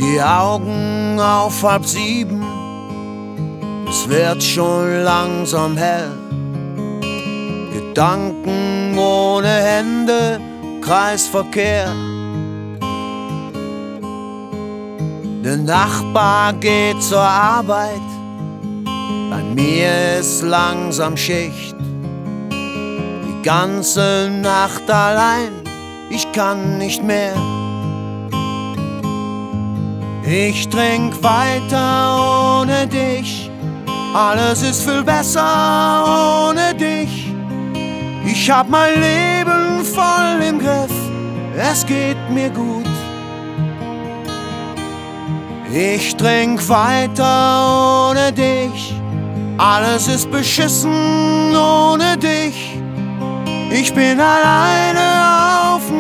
Die Augen auf 6:30, es wird schon langsam hell. Gedanken ohne Hände, Kreisverkehr. Der Nachbar geht zur Arbeit, bei mir ist langsam Schicht. Die ganze Nacht allein, ich kann nicht mehr. Ich trink weiter ohne dich, alles ist viel besser ohne dich. Ich hab mein Leben voll im Griff, es geht mir gut. Ich trink weiter ohne dich, alles ist beschissen ohne dich. Ich bin alleine